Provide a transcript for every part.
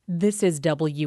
This is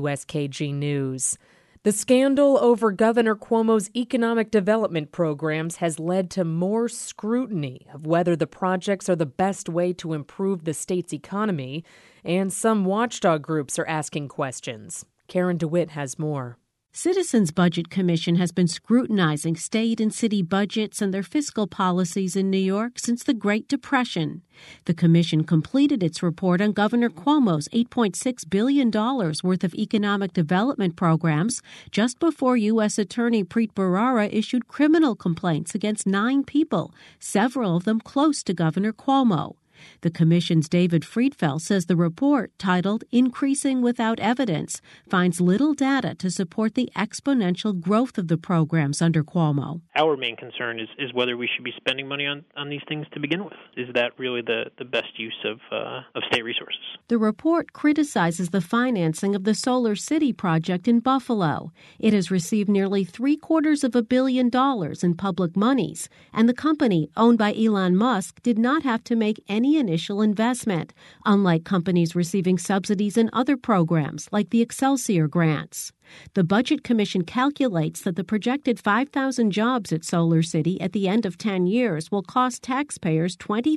WSKG News. The scandal over Governor Cuomo's economic development programs has led to more scrutiny of whether the projects are the best way to improve the state's economy, and some watchdog groups are asking questions. Karen DeWitt has more. Citizens Budget Commission has been scrutinizing state and city budgets and their fiscal policies in New York since the Great Depression. The commission completed its report on Governor Cuomo's $8.6 billion worth of economic development programs just before U.S. Attorney Preet Bharara issued criminal complaints against 9 people, several of them close to Governor Cuomo. The commission's David Friedfeld says the report, titled Increasing Without Evidence, finds little data to support the exponential growth of the programs under Cuomo. Our main concern is whether we should be spending money on these things to begin with. Is that really the best use of state resources? The report criticizes the financing of the Solar City project in Buffalo. It has received nearly $750 million in public monies, and the company, owned by Elon Musk, did not have to make any initial investment, unlike companies receiving subsidies in other programs like the Excelsior grants. The Budget Commission calculates that the projected 5,000 jobs at Solar City at the end of 10 years will cost taxpayers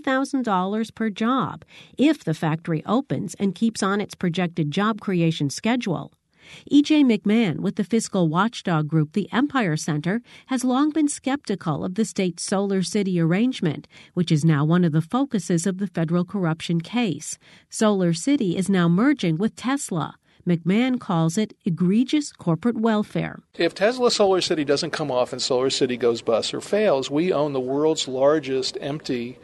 $20,000 per job if the factory opens and keeps on its projected job creation schedule. E.J. McMahon with the fiscal watchdog group the Empire Center has long been skeptical of the state's Solar City arrangement, which is now one of the focuses of the federal corruption case. Solar City is now merging with Tesla. McMahon calls it egregious corporate welfare. If Tesla Solar City doesn't come off and Solar City goes bust or fails, we own the world's largest empty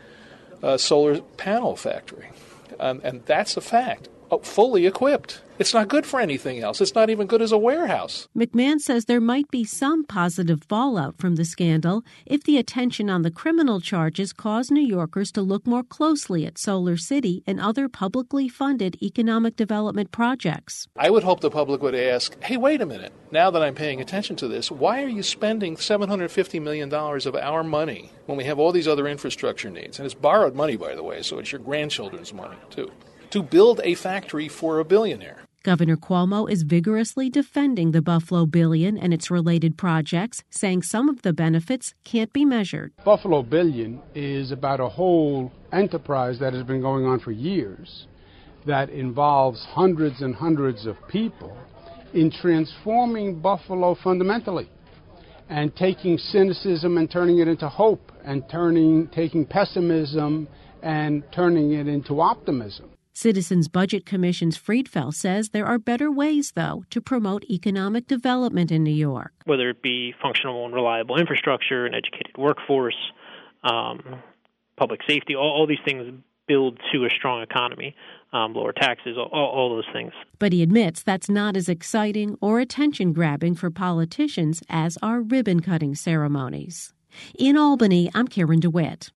solar panel factory. And that's a fact. Fully equipped. It's not good for anything else. It's not even good as a warehouse. McMahon says there might be some positive fallout from the scandal if the attention on the criminal charges cause New Yorkers to look more closely at Solar City and other publicly funded economic development projects. I would hope the public would ask, hey, wait a minute. Now that I'm paying attention to this, why are you spending $750 million of our money when we have all these other infrastructure needs? And it's borrowed money, by the way, so it's your grandchildren's money, too, to build a factory for a billionaire. Governor Cuomo is vigorously defending the Buffalo Billion and its related projects, saying some of the benefits can't be measured. Buffalo Billion is about a whole enterprise that has been going on for years that involves hundreds and hundreds of people in transforming Buffalo fundamentally and taking cynicism and turning it into hope and taking pessimism and turning it into optimism. Citizens Budget Commission's Friedfeld says there are better ways, though, to promote economic development in New York. Whether it be functional and reliable infrastructure, an educated workforce, public safety, all these things build to a strong economy, lower taxes, all those things. But he admits that's not as exciting or attention-grabbing for politicians as are ribbon-cutting ceremonies. In Albany, I'm Karen DeWitt.